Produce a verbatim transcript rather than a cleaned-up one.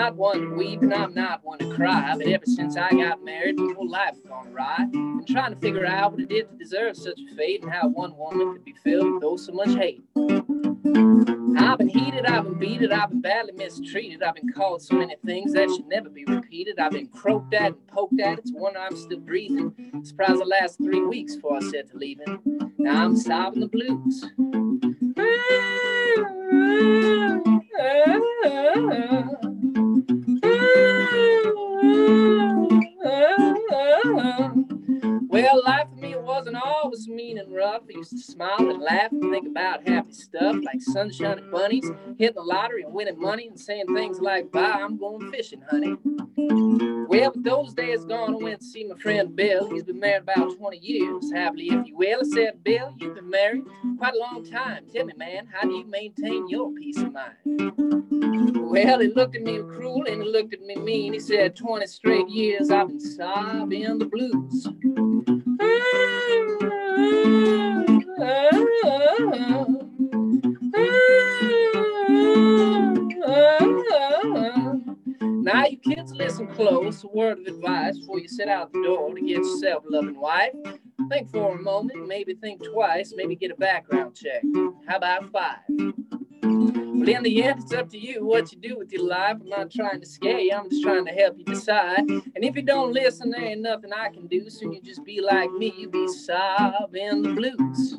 not one to weep and I'm not one to cry, but ever since I got married, my whole life's gone awry. Been trying to figure out what it did to deserve such a fate and how one woman could be filled with oh so much hate. I've been heated, I've been beaten, I've been badly mistreated, I've been called so many things that should never be repeated. I've been croaked at and poked at, it's a wonder I'm still breathing. Surprised the last three weeks before I said to leaving. Now I'm sobbing the blues. Well, life for me, it wasn't always mean and rough. I used to smile and laugh and think about happy stuff like sunshine and bunnies, hitting the lottery and winning money and saying things like, bye, I'm going fishing, honey. Well, but those days gone, I went to see my friend Bill. He's been married about twenty years, happily if you will. I said, Bill, you've been married quite a long time. Tell me, man, how do you maintain your peace of mind? Well, he looked at me cruel and he looked at me mean. He said, twenty straight years I've been sobbing the blues. Now, you kids, listen close. A word of advice before you set out the door to get yourself a loving wife. Think for a moment, maybe think twice, maybe get a background check. How about five? Well, in the end, it's up to you what you do with your life. I'm not trying to scare you, I'm just trying to help you decide. And if you don't listen, there ain't nothing I can do. So you just be like me, you be sobbing the blues.